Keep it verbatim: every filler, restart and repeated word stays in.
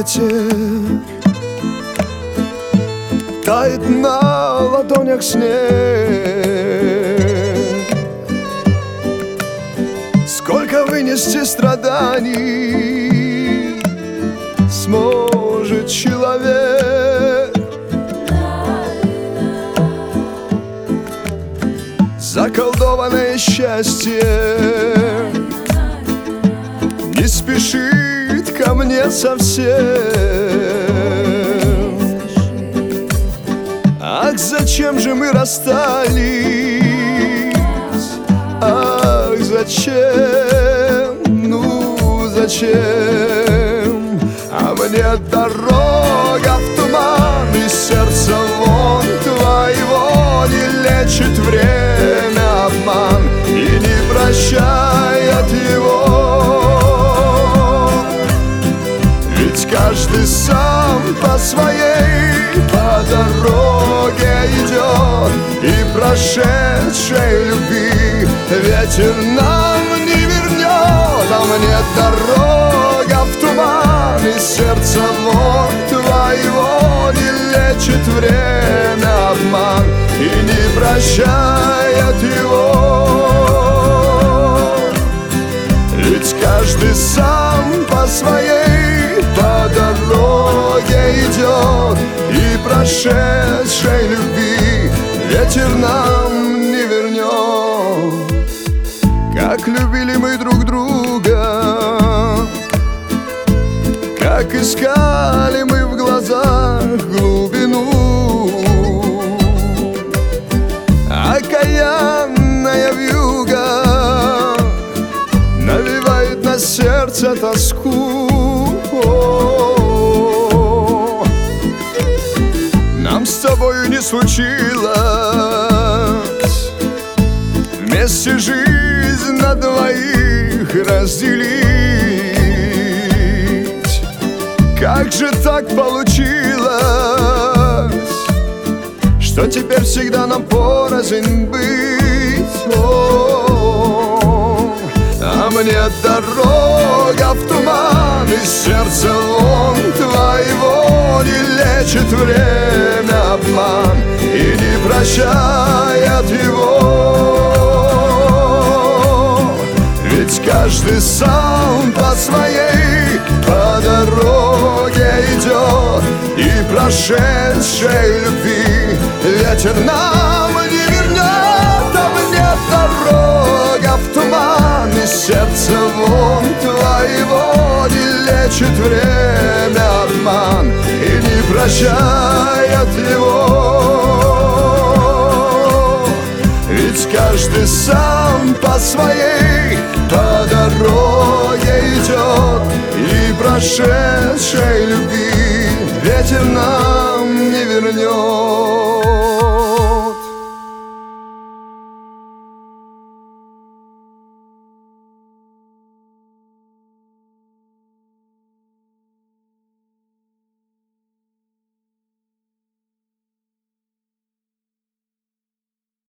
ветер, тает на ладонях снег. Сколько вынести страданий сможет человек? Заколдованное счастье не спешит ко мне совсем. Ах, зачем же мы расстались? Ах, зачем? Ну, зачем? А мне дорога в туман, и сердце вон твоего не лечит время обман и не прощает его. Ведь каждый сам по своей по дороге идет, и прошедшей любви ветер нам не вернет. А мне дорога в туман, и сердце вон твоего не лечит время обман и не прощает его. Ведь каждый сам по своей по дороге идет, и прошедшей любви ветер нам не вернет. Как любили мы друг друга, как искали мы в глазах глубину. Окаянная вьюга навевает на сердце тоску. Нам с тобою не случилось вместе жизнь на двоих разделить. Как же так получилось, что теперь всегда нам порознь быть? О, а мне дорога в туман, и сердце вон твоего не лечит время обман и не прощает его. Ведь каждый сам по своей по дороге идет, и прошедшей любви ветер нам не вернет. А мне дорога в туман, и сердце вон твоего не лечит время обман и не прощает его. Ведь каждый сам по своей по дороге идет, и прошедшей любви ветер нам не вернет.